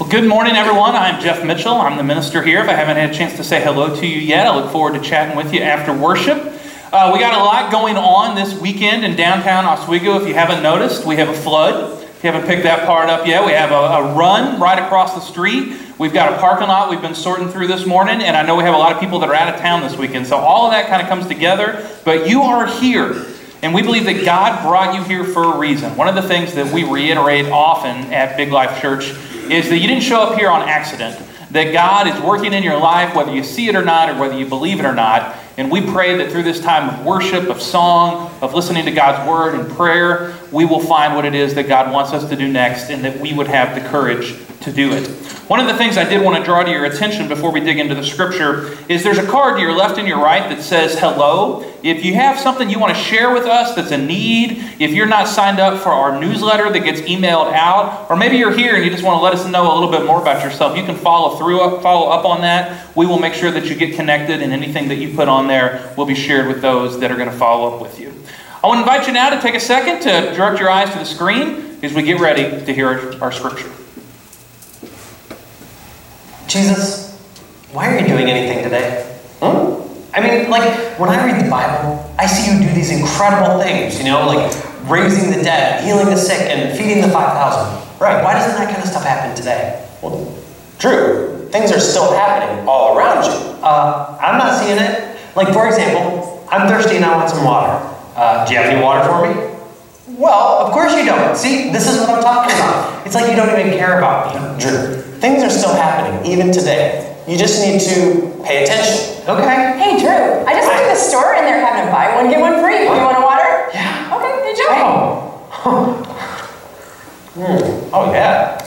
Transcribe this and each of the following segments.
Well, good morning, everyone. I'm Jeff Mitchell. I'm the minister here. If I haven't had a chance to say hello to you yet, I look forward to chatting with you after worship. We got a lot going on this weekend in downtown Oswego. If you haven't noticed, we have a flood. If you haven't picked that part up yet, we have a run right across the street. We've got a parking lot we've been sorting through this morning, and I know we have a lot of people that are out of town this weekend. So all of that kind of comes together, but you are here. And we believe that God brought you here for a reason. One of the things that we reiterate often at Big Life Church is that you didn't show up here on accident. That God is working in your life, whether you see it or not, or whether you believe it or not. And we pray that through this time of worship, of song, of listening to God's word and prayer, we will find what it is that God wants us to do next, and that we would have the courage to do it. One of the things I did want to draw to your attention before we dig into the scripture is there's a card to your left and your right that says hello. If you have something you want to share with us that's a need, if you're not signed up for our newsletter that gets emailed out, or maybe you're here and you just want to let us know a little bit more about yourself, you can follow up on that. We will make sure that you get connected, and anything that you put on there will be shared with those that are going to follow up with you. I want to invite you now to take a second to direct your eyes to the screen as we get ready to hear our scripture. Jesus, why are you doing anything today? I mean, when I read the Bible, I see you do these incredible things, like raising the dead, healing the sick, and feeding the 5,000. Right. Why doesn't that kind of stuff happen today? Well, Drew, things are still happening all around you. I'm not seeing it. For example, I'm thirsty and I want some water. Do you have any water for me? Well, of course you don't. See, this is what I'm talking about. It's like you don't even care about me. Drew, things are still happening, even today. You just need to pay attention. Okay. Hey, Drew, I just went to the store and they're having a buy one, get one free. You want a water? Yeah. Okay, enjoy. Oh, yeah.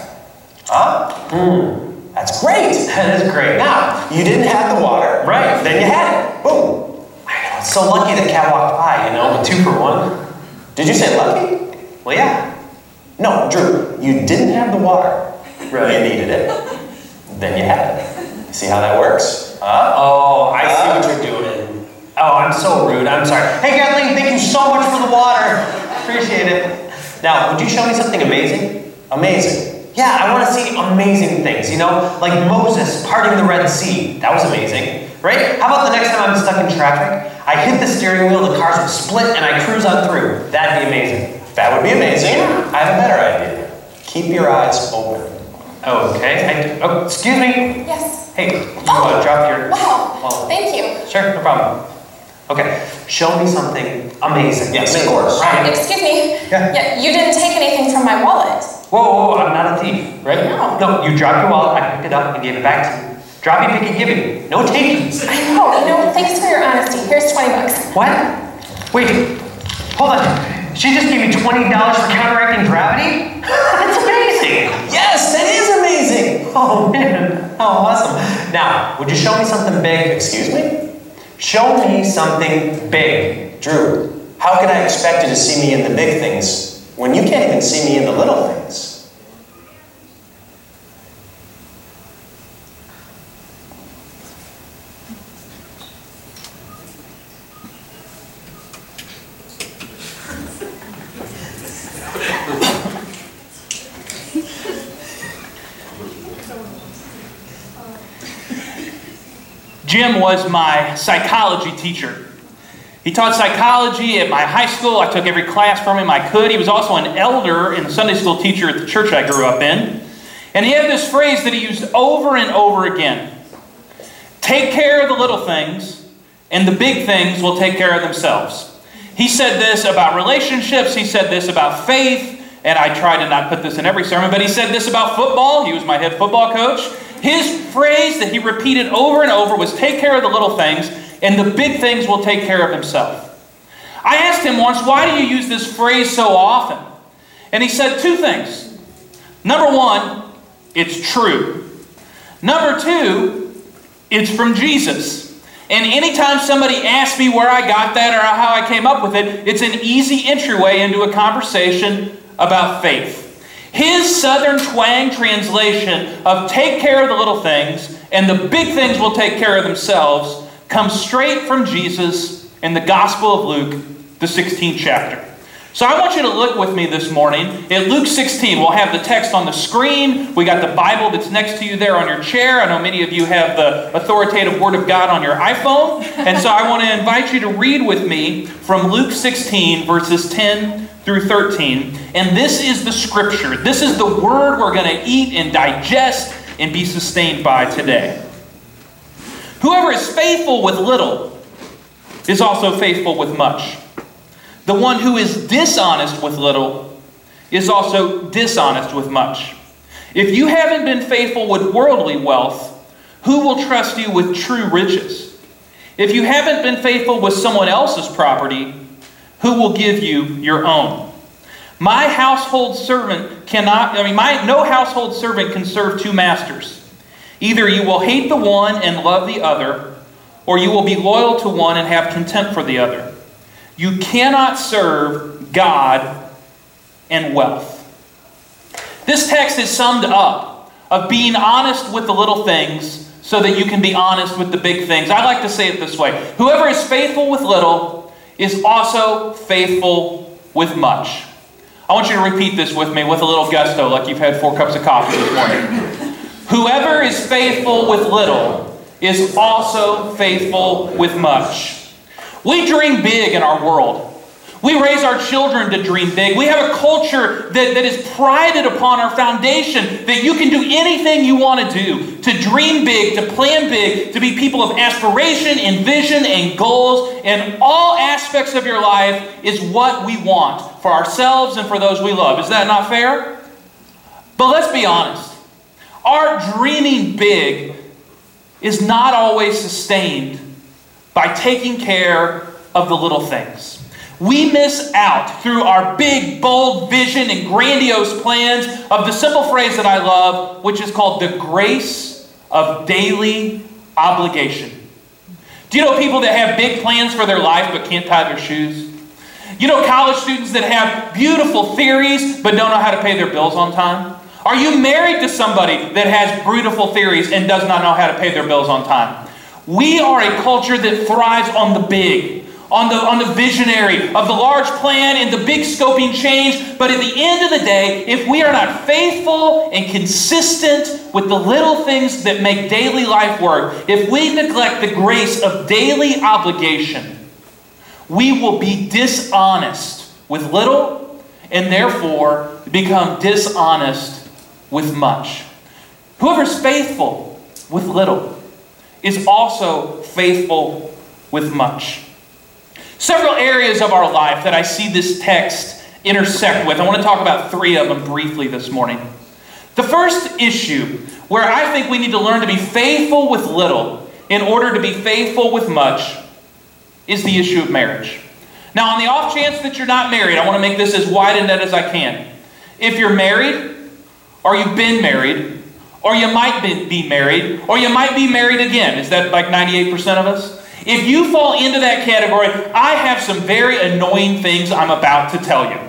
That's great. That is great. Now, you didn't have the water. Right. Then you had it. Boom. I know, it's so lucky that Cat walked by, a 2 for 1. Did you say lucky? Well, yeah. No, Drew, you didn't have the water. Right. You needed it. Then you had it. See how that works? Oh, I see what you're doing. Oh, I'm so rude. I'm sorry. Hey, Kathleen, thank you so much for the water. Appreciate it. Now, would you show me something amazing? Amazing. Yeah, I want to see amazing things, like Moses parting the Red Sea. That was amazing, right? How about the next time I'm stuck in traffic? I hit the steering wheel, the cars will split, and I cruise on through. That'd be amazing. That would be amazing. I have a better idea. Keep your eyes open. Okay. Oh, excuse me. Yes. Hey, you drop your... Wow. Thank you. Sure, no problem. Okay, show me something amazing. Yes, of course. Right. Excuse me. Yeah. You didn't take anything from my wallet. Whoa, I'm not a thief, right? No. You dropped your wallet, I picked it up and gave it back to you. Droppy, picky, giving. No takings. I know. Thanks for your honesty. Here's $20. What? Wait, hold on. She just gave me $20 for counteracting gravity? That's amazing. Yes, that is amazing. Oh, man. Oh, awesome. Now, would you show me something big? Excuse me? Show me something big. Drew, how can I expect you to see me in the big things when you can't even see me in the little things? Jim was my psychology teacher. He taught psychology at my high school. I took every class from him I could. He was also an elder and a Sunday school teacher at the church I grew up in. And he had this phrase that he used over and over again. Take care of the little things, and the big things will take care of themselves. He said this about relationships. He said this about faith. And I try to not put this in every sermon, but he said this about football. He was my head football coach. His phrase that he repeated over and over was take care of the little things, and the big things will take care of themselves. I asked him once, why do you use this phrase so often? And he said 2 things. Number 1, it's true. Number 2, it's from Jesus. And anytime somebody asks me where I got that or how I came up with it, it's an easy entryway into a conversation about faith. His Southern twang translation of take care of the little things and the big things will take care of themselves comes straight from Jesus in the Gospel of Luke, the 16th chapter. So I want you to look with me this morning at Luke 16. We'll have the text on the screen. We got the Bible that's next to you there on your chair. I know many of you have the authoritative Word of God on your iPhone. And so I want to invite you to read with me from Luke 16, verses 10 through 13. And this is the Scripture. This is the Word we're going to eat and digest and be sustained by today. Whoever is faithful with little is also faithful with much. The one who is dishonest with little is also dishonest with much. If you haven't been faithful with worldly wealth, who will trust you with true riches? If you haven't been faithful with someone else's property, who will give you your own? No household servant can serve two masters. Either you will hate the one and love the other, or you will be loyal to one and have contempt for the other. You cannot serve God and wealth. This text is summed up of being honest with the little things so that you can be honest with the big things. I like to say it this way. Whoever is faithful with little is also faithful with much. I want you to repeat this with me with a little gusto, like you've had 4 cups of coffee this morning. Whoever is faithful with little is also faithful with much. We dream big in our world. We raise our children to dream big. We have a culture that is prided upon our foundation that you can do anything you want to do, to dream big, to plan big, to be people of aspiration and vision and goals. And all aspects of your life is what we want for ourselves and for those we love. Is that not fair? But let's be honest. Our dreaming big is not always sustained by taking care of the little things. We miss out through our big, bold vision and grandiose plans of the simple phrase that I love, which is called the grace of daily obligation. Do you know people that have big plans for their life but can't tie their shoes? You know college students that have beautiful theories but don't know how to pay their bills on time? Are you married to somebody that has beautiful theories and does not know how to pay their bills on time? We are a culture that thrives on the big, on the visionary, of the large plan and the big scoping change. But at the end of the day, if we are not faithful and consistent with the little things that make daily life work, if we neglect the grace of daily obligation, we will be dishonest with little and therefore become dishonest with much. Whoever's faithful with little is also faithful with much. Several areas of our life that I see this text intersect with. I want to talk about 3 of them briefly this morning. The first issue where I think we need to learn to be faithful with little in order to be faithful with much is the issue of marriage. Now, on the off chance that you're not married, I want to make this as wide a net as I can. If you're married, or you've been married, or you might be married, or you might be married again. Is that like 98% of us? If you fall into that category, I have some very annoying things I'm about to tell you.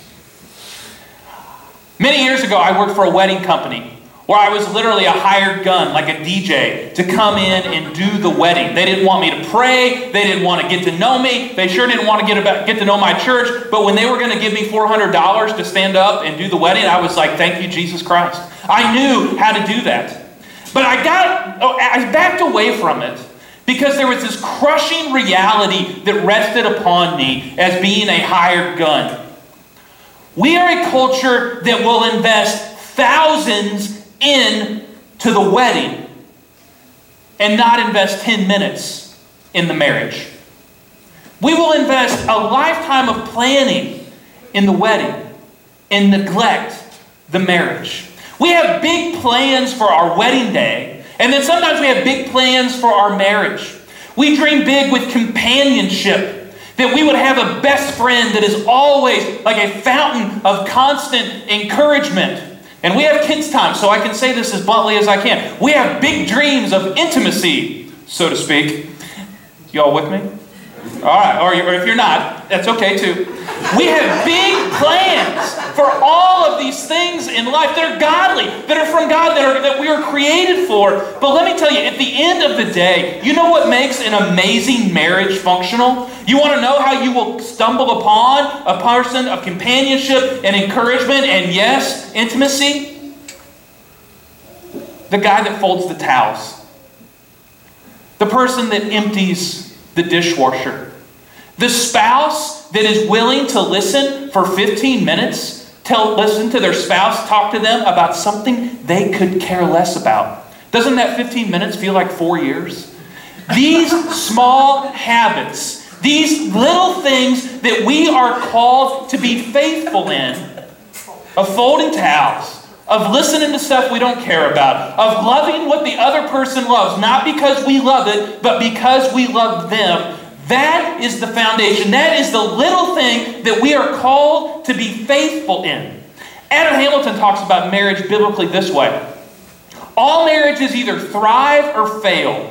Many years ago, I worked for a wedding company where I was literally a hired gun, like a DJ, to come in and do the wedding. They didn't want me to pray. They didn't want to get to know me. They sure didn't want to get to know my church. But when they were going to give me $400 to stand up and do the wedding, I was like, thank you, Jesus Christ. I knew how to do that. But I backed away from it because there was this crushing reality that rested upon me as being a hired gun. We are a culture that will invest thousands into the wedding and not invest 10 minutes in the marriage. We will invest a lifetime of planning in the wedding and neglect the marriage. We have big plans for our wedding day, and then sometimes we have big plans for our marriage. We dream big with companionship, that we would have a best friend that is always like a fountain of constant encouragement. And we have kids' time, so I can say this as bluntly as I can. We have big dreams of intimacy, so to speak. Y'all with me? All right, or if you're not, that's okay too. We have big plans for all of these things in life that are godly, that are from God, that we are created for. But let me tell you, at the end of the day, you know what makes an amazing marriage functional? You want to know how you will stumble upon a person of companionship and encouragement and, yes, intimacy? The guy that folds the towels. The person that empties the dishwasher. The spouse that is willing to listen for 15 minutes, listen to their spouse talk to them about something they could care less about. Doesn't that 15 minutes feel like 4 years? These small habits, these little things that we are called to be faithful in, of folding towels, of listening to stuff we don't care about, of loving what the other person loves, not because we love it, but because we love them. That is the foundation. That is the little thing that we are called to be faithful in. Adam Hamilton talks about marriage biblically this way. All marriages either thrive or fail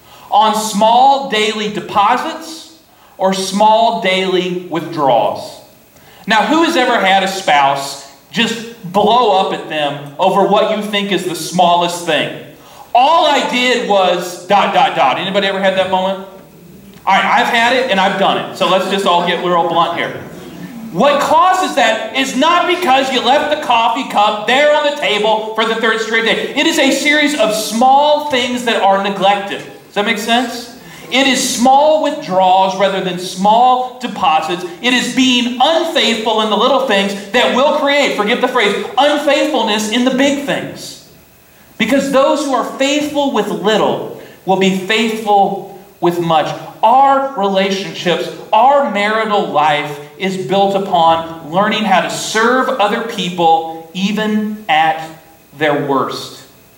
on small daily deposits or small daily withdrawals. Now, who has ever had a spouse just blow up at them over what you think is the smallest thing? All I did was ... Anybody ever had that moment? All right, I've had it and I've done it. So let's just all get real blunt here. What causes that is not because you left the coffee cup there on the table for the third straight day. It is a series of small things that are neglected. Does that make sense? It is small withdrawals rather than small deposits. It is being unfaithful in the little things that will create, forget the phrase, unfaithfulness in the big things. Because those who are faithful with little will be faithful with much. Our relationships, our marital life is built upon learning how to serve other people even at their worst.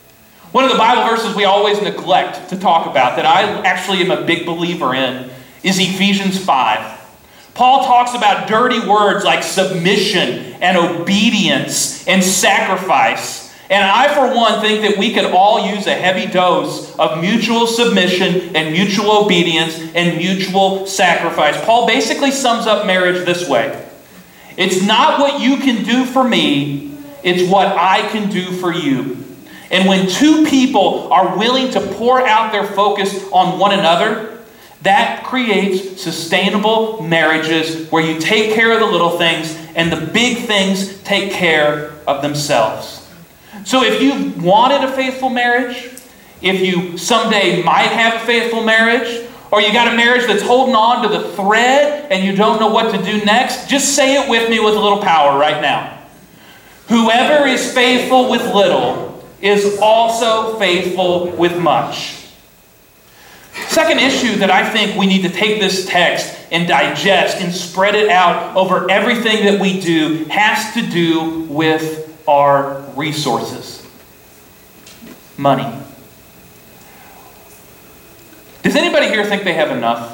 One of the Bible verses we always neglect to talk about that I actually am a big believer in is Ephesians 5. Paul talks about dirty words like submission and obedience and sacrifice. And I, for one, think that we could all use a heavy dose of mutual submission and mutual obedience and mutual sacrifice. Paul basically sums up marriage this way. It's not what you can do for me, it's what I can do for you. And when two people are willing to pour out their focus on one another, that creates sustainable marriages where you take care of the little things and the big things take care of themselves. So if you wanted a faithful marriage, if you someday might have a faithful marriage, or you got a marriage that's holding on to the thread and you don't know what to do next, just say it with me with a little power right now. Whoever is faithful with little is also faithful with much. Second issue that I think we need to take this text and digest and spread it out over everything that we do has to do with our resources. Money. Does anybody here think they have enough?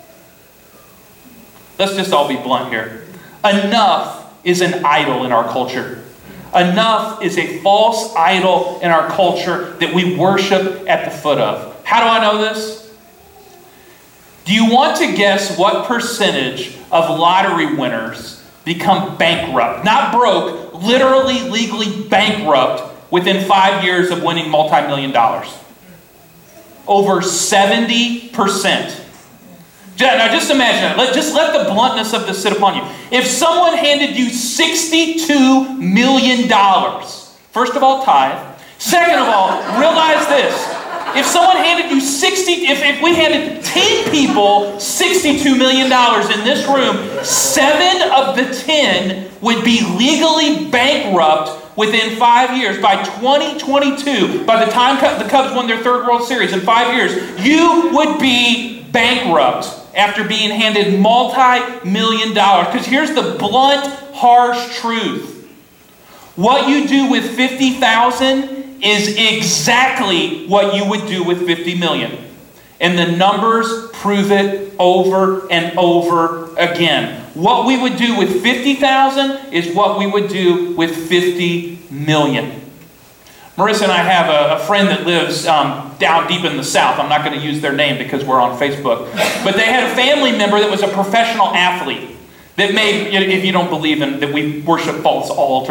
Let's just all be blunt here. Enough is an idol in our culture. Enough is a false idol in our culture that we worship at the foot of. How do I know this? Do you want to guess what percentage of lottery winners become bankrupt? Not broke, literally, legally bankrupt within 5 years of winning multi-million dollars. Over 70%. Now just imagine that. Just let the bluntness of this sit upon you. If someone handed you $62 million, first of all, tithe. Second of all, realize this. If someone handed you if we handed 10 people $62 million in this room, 7 of the 10 would be legally bankrupt within 5 years. By 2022, by the time the Cubs won their third World Series in 5 years, you would be bankrupt after being handed multi-million dollars. Because here's the blunt, harsh truth. What you do with $50,000 is exactly what you would do with $50 million. And the numbers prove it over and over again. What we would do with $50,000 is what we would do with $50 million. Marissa and I have a friend that lives down deep in the South. I'm not going to use their name because we're on Facebook. But they had a family member that was a professional athlete that made, if you don't believe in that we worship false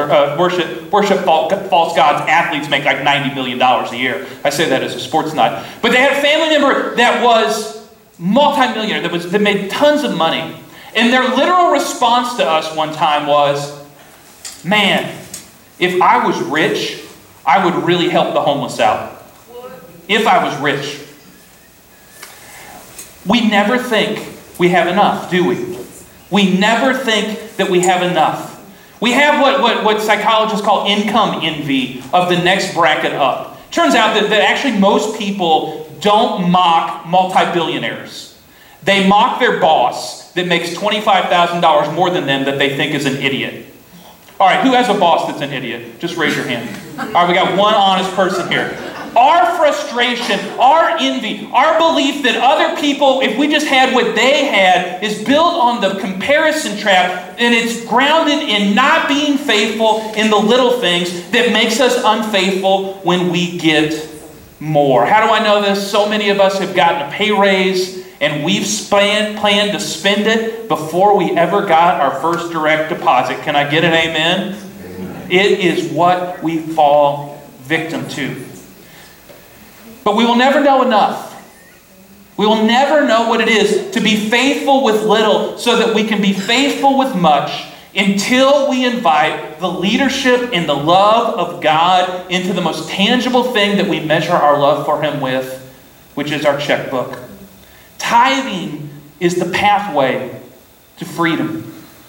false gods, athletes make like $90 million a year. I say that as a sports nut. But they had a family member that was multimillionaire, that made tons of money. And their literal response to us one time was, man, if I was rich, I would really help the homeless out. If I was rich. We never think we have enough, do we? We never think that we have enough. We have what psychologists call income envy of the next bracket up. Turns out that actually most people don't mock multi-billionaires. They mock their boss that makes $25,000 more than them that they think is an idiot. All right, who has a boss that's an idiot? Just raise your hand. All right, we got one honest person here. Our frustration, our envy, our belief that other people, if we just had what they had, is built on the comparison trap, and it's grounded in not being faithful in the little things that makes us unfaithful when we get more. How do I know this? So many of us have gotten a pay raise, and we've planned to spend it before we ever got our first direct deposit. Can I get an amen? It is what we fall victim to. But we will never know enough. We will never know what it is to be faithful with little so that we can be faithful with much until we invite the leadership and the love of God into the most tangible thing that we measure our love for Him with, which is our checkbook. Tithing is the pathway to freedom.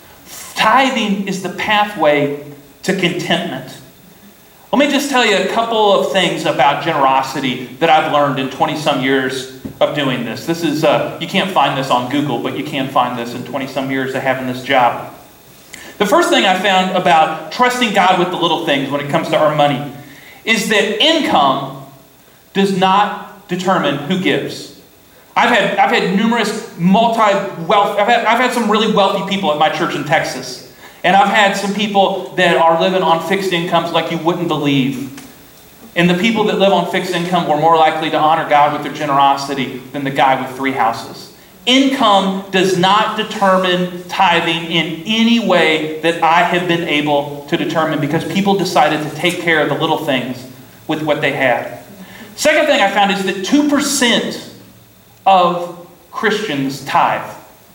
Tithing is the pathway to contentment. Let me just tell you a couple of things about generosity that I've learned in 20-some years of doing this. This is, you can't find this on Google, but you can find this in 20-some years of having this job. The first thing I found about trusting God with the little things when it comes to our money is that income does not determine who gives. I've had numerous multi-wealth, I've had some really wealthy people at my church in Texas. And I've had some people that are living on fixed incomes like you wouldn't believe. And the people that live on fixed income were more likely to honor God with their generosity than the guy with 3 houses. Income does not determine tithing in any way that I have been able to determine, because people decided to take care of the little things with what they had. Second thing I found is that 2% of Christians tithe.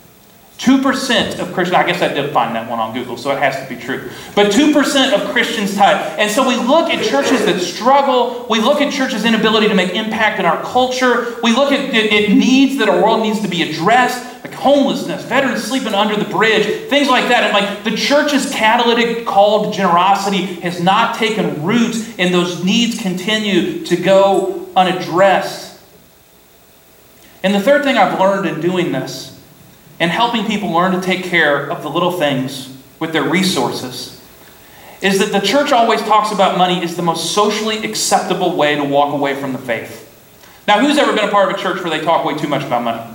2% of Christians, I guess I did find that one on Google, so it has to be true. But 2% of Christians tithe. And so we look at churches that struggle. We look at churches' inability to make impact in our culture. We look at needs that our world needs to be addressed, like homelessness, veterans sleeping under the bridge, things like that. And like the church's catalytic call to generosity has not taken root, and those needs continue to go unaddressed. And the third thing I've learned in doing this, and helping people learn to take care of the little things with their resources, is that the church always talks about money is the most socially acceptable way to walk away from the faith. Now, who's ever been a part of a church where they talk way too much about money?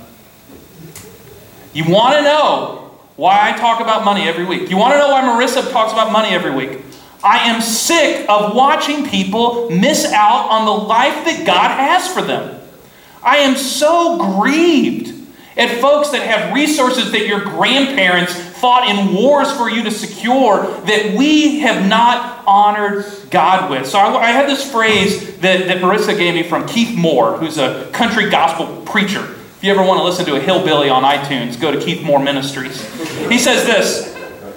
You want to know why I talk about money every week? You want to know why Marissa talks about money every week? I am sick of watching people miss out on the life that God has for them. I am so grieved at folks that have resources that your grandparents fought in wars for you to secure that we have not honored God with. So I had this phrase that Marissa gave me from Keith Moore, who's a country gospel preacher. If you ever want to listen to a hillbilly on iTunes, go to Keith Moore Ministries. He says this: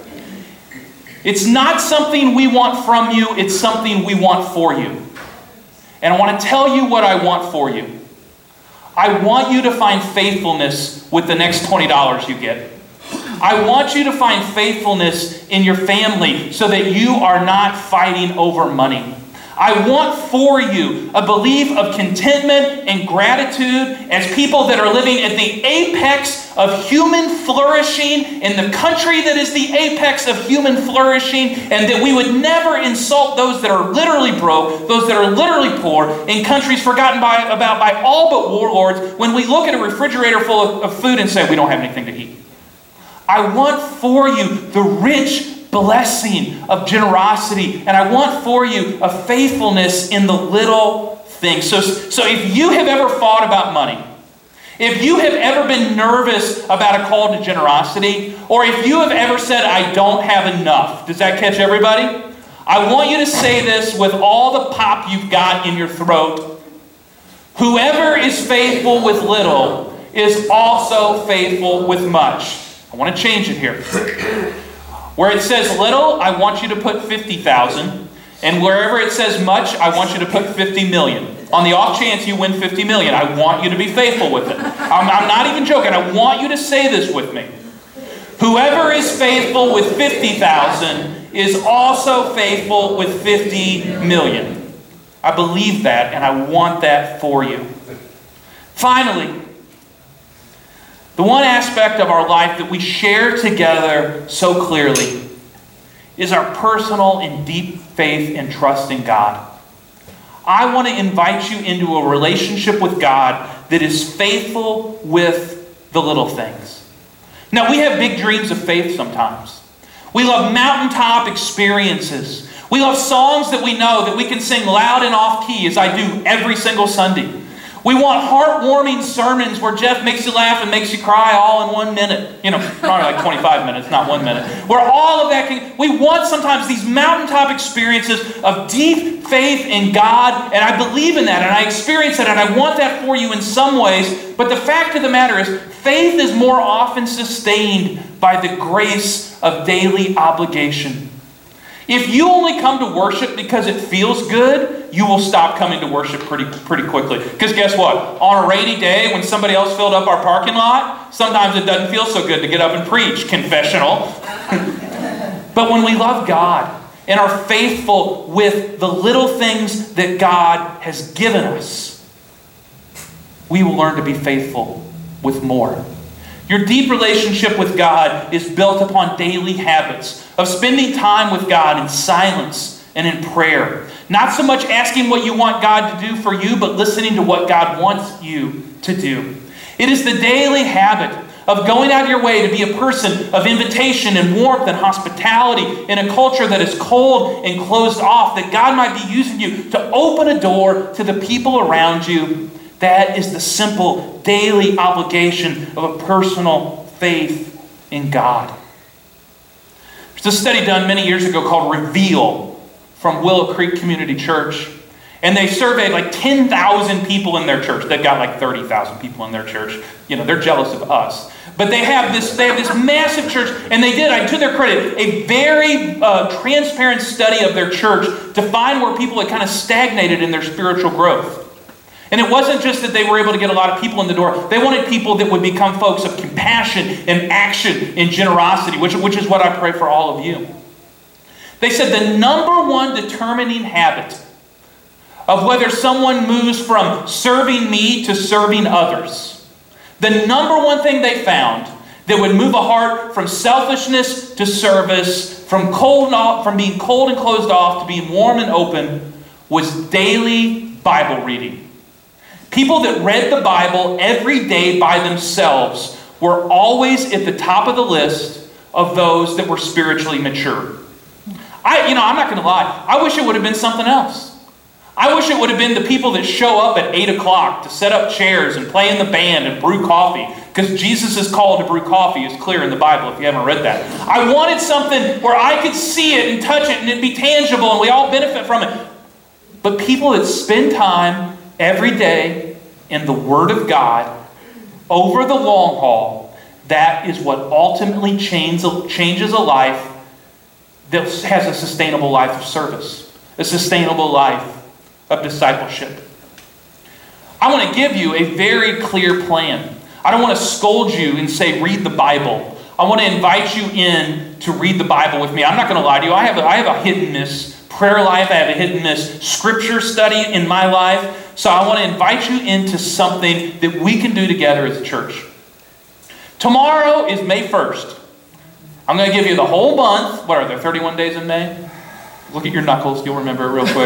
it's not something we want from you, it's something we want for you. And I want to tell you what I want for you. I want you to find faithfulness with the next $20 you get. I want you to find faithfulness in your family so that you are not fighting over money. I want for you a belief of contentment and gratitude as people that are living at the apex of human flourishing in the country that is the apex of human flourishing, and that we would never insult those that are literally broke, those that are literally poor, in countries forgotten about by all but warlords, when we look at a refrigerator full of food and say we don't have anything to eat. I want for you the rich blessing of generosity. And I want for you a faithfulness in the little things. So if you have ever fought about money, if you have ever been nervous about a call to generosity, or if you have ever said, I don't have enough, does that catch everybody? I want you to say this with all the pop you've got in your throat. Whoever is faithful with little is also faithful with much. I want to change it here. Where it says little, I want you to put 50,000. And wherever it says much, I want you to put 50 million. On the off chance you win 50 million, I want you to be faithful with it. I'm not even joking. I want you to say this with me. Whoever is faithful with 50,000 is also faithful with 50 million. I believe that, and I want that for you. Finally, the one aspect of our life that we share together so clearly is our personal and deep faith and trust in God. I want to invite you into a relationship with God that is faithful with the little things. Now, we have big dreams of faith sometimes. We love mountaintop experiences. We love songs that we know that we can sing loud and off key, as I do every single Sunday. We want heartwarming sermons where Jeff makes you laugh and makes you cry all in 1 minute. Probably like 25 minutes, not 1 minute. Where all of that we want sometimes these mountaintop experiences of deep faith in God, and I believe in that, and I experience it, and I want that for you in some ways. But the fact of the matter is, faith is more often sustained by the grace of daily obligation. If you only come to worship because it feels good, you will stop coming to worship pretty quickly. Because guess what? On a rainy day when somebody else filled up our parking lot, sometimes it doesn't feel so good to get up and preach. Confessional. But when we love God and are faithful with the little things that God has given us, we will learn to be faithful with more. Your deep relationship with God is built upon daily habits of spending time with God in silence and in prayer. Not so much asking what you want God to do for you, but listening to what God wants you to do. It is the daily habit of going out of your way to be a person of invitation and warmth and hospitality in a culture that is cold and closed off, that God might be using you to open a door to the people around you. That is the simple daily obligation of a personal faith in God. There's a study done many years ago called Reveal from Willow Creek Community Church. And they surveyed like 10,000 people in their church. They've got like 30,000 people in their church. They're jealous of us. But they have this massive church, and they did, to their credit, a very transparent study of their church to find where people had kind of stagnated in their spiritual growth. And it wasn't just that they were able to get a lot of people in the door. They wanted people that would become folks of compassion and action and generosity, which is what I pray for all of you. They said the number one determining habit of whether someone moves from serving me to serving others, the number one thing they found that would move a heart from selfishness to service, from being cold and closed off to being warm and open, was daily Bible reading. People that read the Bible every day by themselves were always at the top of the list of those that were spiritually mature. I'm not going to lie. I wish it would have been something else. I wish it would have been the people that show up at 8 o'clock to set up chairs and play in the band and brew coffee. Because Jesus' call to brew coffee is clear in the Bible if you haven't read that. I wanted something where I could see it and touch it and it'd be tangible and we all benefit from it. But people that spend time every day in the Word of God over the long haul, that is what ultimately changes a life that has a sustainable life of service, a sustainable life of discipleship. I want to give you a very clear plan. I don't want to scold you and say, read the Bible. I want to invite you in to read the Bible with me. I'm not going to lie to you. I have a hit and miss prayer life. I have a hit and miss scripture study in my life. So I want to invite you into something that we can do together as a church. Tomorrow is May 1st. I'm going to give you the whole month. What are there, 31 days in May? Look at your knuckles. You'll remember it real quick.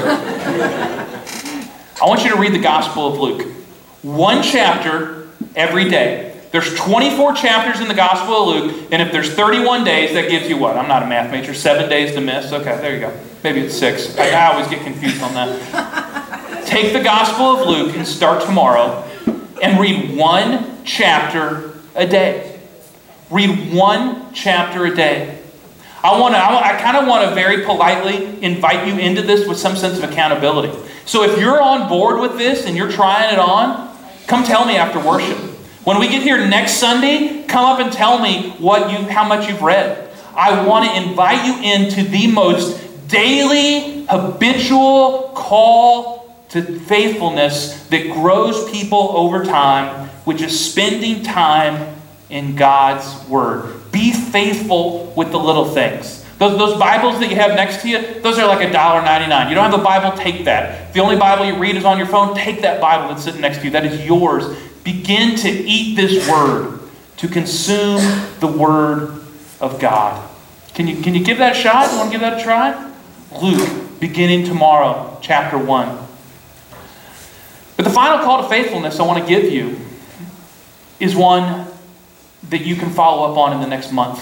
I want you to read the Gospel of Luke. One chapter every day. There's 24 chapters in the Gospel of Luke, and if there's 31 days, that gives you what? I'm not a math major. 7 days to miss. Okay, there you go. Maybe it's 6. I always get confused on that. Take the Gospel of Luke and start tomorrow and read 1 chapter a day. Read 1 chapter a day. I kind of want to very politely invite you into this with some sense of accountability. So if you're on board with this and you're trying it on, come tell me after worship. When we get here next Sunday, come up and tell me how much you've read. I want to invite you into the most daily, habitual call to faithfulness that grows people over time, which is spending time in God's Word. Be faithful with the little things. Those Bibles that you have next to you, those are like $1.99. You don't have a Bible, take that. If the only Bible you read is on your phone, take that Bible that's sitting next to you. That is yours. Begin to eat this Word, to consume the Word of God. Can you give that a shot? You want to give that a try? Luke, beginning tomorrow, chapter 1. But the final call to faithfulness I want to give you is one that you can follow up on in the next month.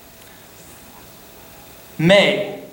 May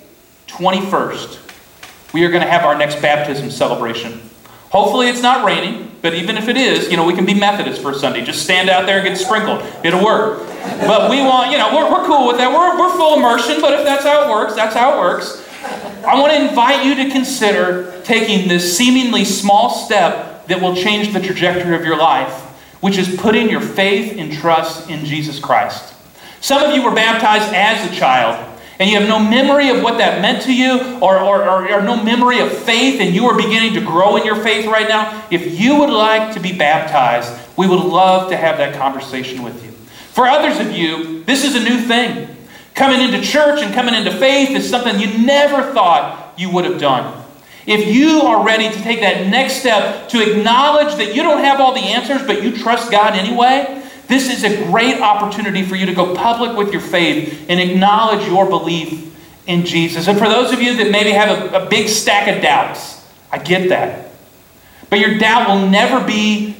21st, we are going to have our next baptism celebration. Hopefully it's not raining, but even if it is, we can be Methodist for a Sunday. Just stand out there and get sprinkled. It'll work. But we want, we're cool with that. We're full immersion, but if that's how it works, that's how it works. I want to invite you to consider taking this seemingly small step that will change the trajectory of your life, which is putting your faith and trust in Jesus Christ. Some of you were baptized as a child, and you have no memory of what that meant to you, or no memory of faith, and you are beginning to grow in your faith right now. If you would like to be baptized, we would love to have that conversation with you. For others of you, this is a new thing. Coming into church and coming into faith is something you never thought you would have done. If you are ready to take that next step to acknowledge that you don't have all the answers, but you trust God anyway, this is a great opportunity for you to go public with your faith and acknowledge your belief in Jesus. And for those of you that maybe have a big stack of doubts, I get that. But your doubt will never be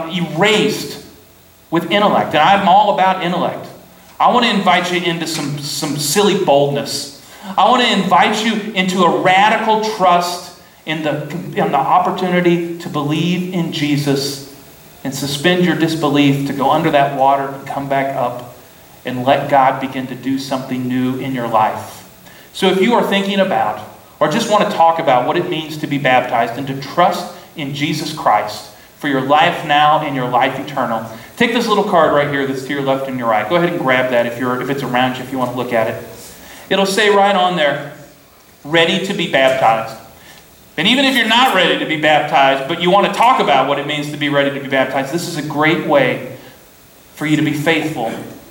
erased with intellect. And I'm all about intellect. I want to invite you into some silly boldness. I want to invite you into a radical trust in the opportunity to believe in Jesus and suspend your disbelief, to go under that water and come back up and let God begin to do something new in your life. So if you are thinking about or just want to talk about what it means to be baptized and to trust in Jesus Christ for your life now and your life eternal, take this little card right here that's to your left and your right. Go ahead and grab that if it's around you, if you want to look at it. It'll say right on there, ready to be baptized. And even if you're not ready to be baptized, but you want to talk about what it means to be ready to be baptized, this is a great way for you to be faithful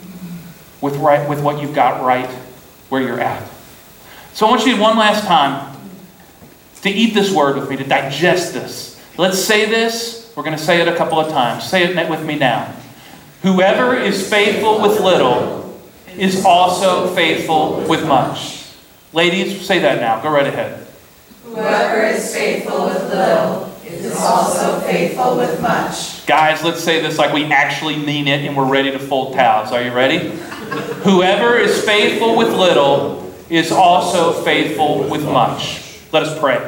with what you've got right where you're at. So I want you one last time to eat this word with me, to digest this. Let's say this. We're going to say it a couple of times. Say it with me now. Whoever is faithful with little is also faithful with much. Ladies, say that now. Go right ahead. Whoever is faithful with little is also faithful with much. Guys, let's say this like we actually mean it and we're ready to fold towels. Are you ready? Whoever is faithful with little is also faithful with much. Let us pray.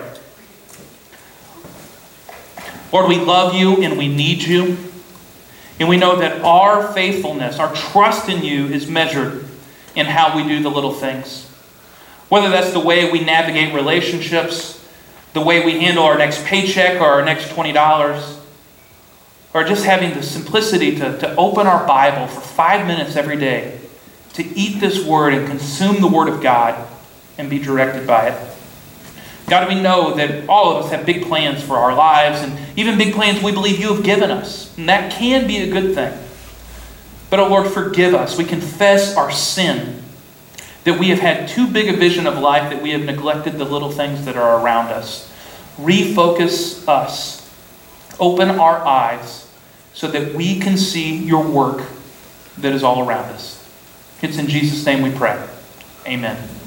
Lord, we love you and we need you. And we know that our faithfulness, our trust in you is measured in how we do the little things. Whether that's the way we navigate relationships, the way we handle our next paycheck or our next $20, or just having the simplicity to open our Bible for 5 minutes every day, to eat this word and consume the word of God and be directed by it. God, we know that all of us have big plans for our lives, and even big plans we believe you have given us. And that can be a good thing. But, oh Lord, forgive us. We confess our sin, that we have had too big a vision of life, that we have neglected the little things that are around us. Refocus us. Open our eyes so that we can see your work that is all around us. It's in Jesus' name we pray. Amen.